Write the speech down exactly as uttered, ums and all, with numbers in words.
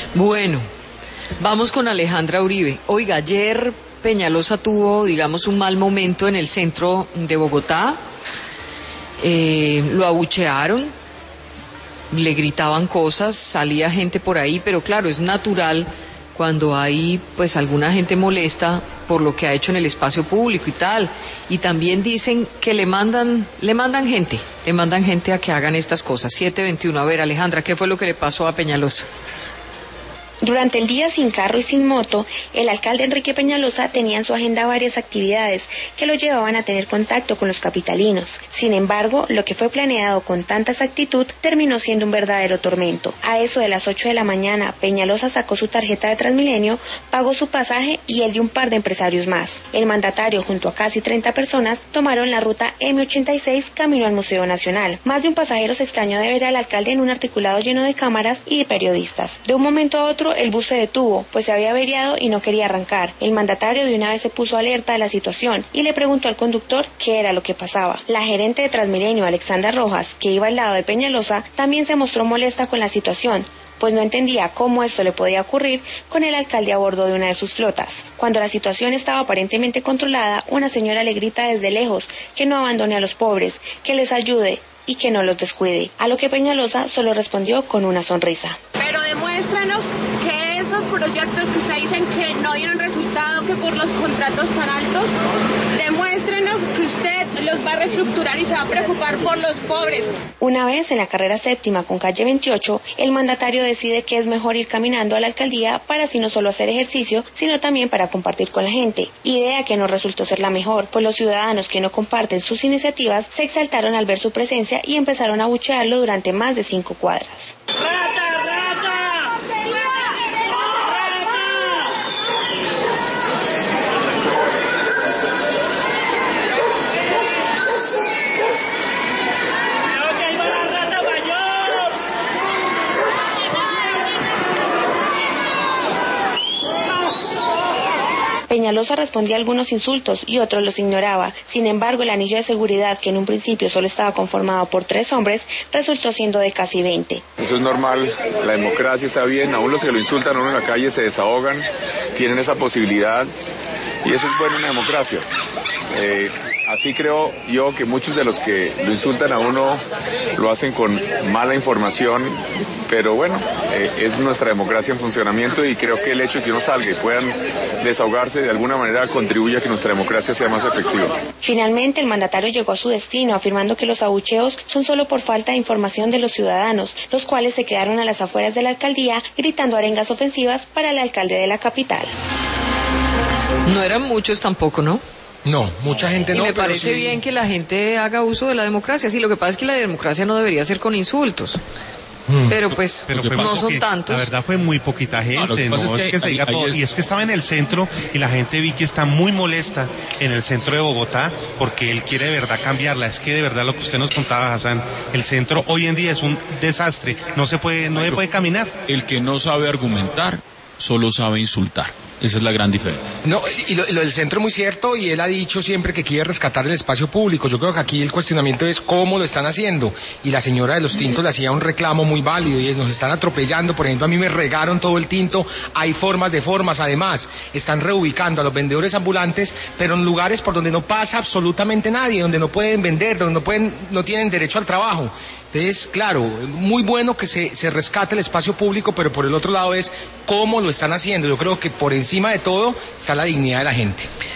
Bueno, vamos con Alejandra Uribe. Oiga, ayer Peñalosa tuvo, digamos, un mal momento en el centro de Bogotá. Eh, lo abuchearon, le gritaban cosas, salía gente por ahí, pero claro, es natural cuando hay pues alguna gente molesta por lo que ha hecho en el espacio público y tal. Y también dicen que le mandan, le mandan gente, le mandan gente a que hagan estas cosas. siete veintiuno. A ver, Alejandra, ¿qué fue lo que le pasó a Peñalosa? Durante el día sin carro y sin moto, el alcalde Enrique Peñalosa tenía en su agenda varias actividades que lo llevaban a tener contacto con los capitalinos. Sin embargo, lo que fue planeado con tanta exactitud terminó siendo un verdadero tormento. A eso de las ocho de la mañana, Peñalosa sacó su tarjeta de Transmilenio, pagó su pasaje y el de un par de empresarios más. El mandatario, junto a casi treinta personas, tomaron la ruta eme ochenta y seis camino al Museo Nacional. Más de un pasajero se extrañó de ver al alcalde en un articulado lleno de cámaras y de periodistas. De un momento a otro, el bus se detuvo, pues se había averiado y no quería arrancar. El mandatario de una vez se puso alerta de la situación y le preguntó al conductor qué era lo que pasaba. La gerente de Transmilenio, Alexandra Rojas, que iba al lado de Peñalosa, también se mostró molesta con la situación, pues no entendía cómo esto le podía ocurrir con el alcalde a bordo de una de sus flotas. Cuando la situación estaba aparentemente controlada, una señora le grita desde lejos que no abandone a los pobres, que les ayude y que no los descuide, a lo que Peñalosa solo respondió con una sonrisa. Pero demuéstranos que esos proyectos que usted dicen que no dieron resultado, que por los contratos tan altos, demuéstrenos que usted los va a reestructurar y se va a preocupar por los pobres. Una vez en la carrera séptima con calle veintiocho, el mandatario decide que es mejor ir caminando a la alcaldía para así no solo hacer ejercicio, sino también para compartir con la gente. Idea que no resultó ser la mejor, pues los ciudadanos que no comparten sus iniciativas se exaltaron al ver su presencia y empezaron a abuchearlo durante más de cinco cuadras. ¡Rata, rata! Peñalosa respondía algunos insultos y otros los ignoraba. Sin embargo, el anillo de seguridad, que en un principio solo estaba conformado por tres hombres, resultó siendo de casi veinte. Eso es normal, la democracia está bien, aún los que lo insultan a uno en la calle se desahogan, tienen esa posibilidad y eso es bueno en la democracia. Eh, así creo yo que muchos de los que lo insultan a uno lo hacen con mala información, pero bueno, eh, es nuestra democracia en funcionamiento y creo que el hecho de que uno salga y puedan desahogarse de alguna manera contribuye a que nuestra democracia sea más efectiva. Finalmente, el mandatario llegó a su destino, afirmando que los abucheos son solo por falta de información de los ciudadanos, los cuales se quedaron a las afueras de la alcaldía gritando arengas ofensivas para el alcalde de la capital. No eran muchos tampoco, ¿no? No, mucha gente no. Y me pero parece sí... bien que la gente haga uso de la democracia. Sí, lo que pasa es que la democracia no debería ser con insultos. Mm. Pero pues pero no son que, tantos. La verdad fue muy poquita gente, no, no es que, es que se diga todo. Es... Y es que estaba en el centro y la gente vi que está muy molesta en el centro de Bogotá porque él quiere de verdad cambiarla. Es que de verdad lo que usted nos contaba, Hassan, el centro hoy en día es un desastre. No se puede, no se puede caminar. El que no sabe argumentar solo sabe insultar. Esa es la gran diferencia. No, y lo, lo del centro es muy cierto, y él ha dicho siempre que quiere rescatar el espacio público. Yo creo que aquí el cuestionamiento es cómo lo están haciendo. Y la señora de los tintos le hacía un reclamo muy válido, y es, nos están atropellando. Por ejemplo, a mí me regaron todo el tinto, hay formas de formas. Además, están reubicando a los vendedores ambulantes, pero en lugares por donde no pasa absolutamente nadie, donde no pueden vender, donde no pueden, no tienen derecho al trabajo. Entonces, claro, muy bueno que se, se rescate el espacio público, pero por el otro lado es cómo lo están haciendo. Yo creo que por encima de todo está la dignidad de la gente.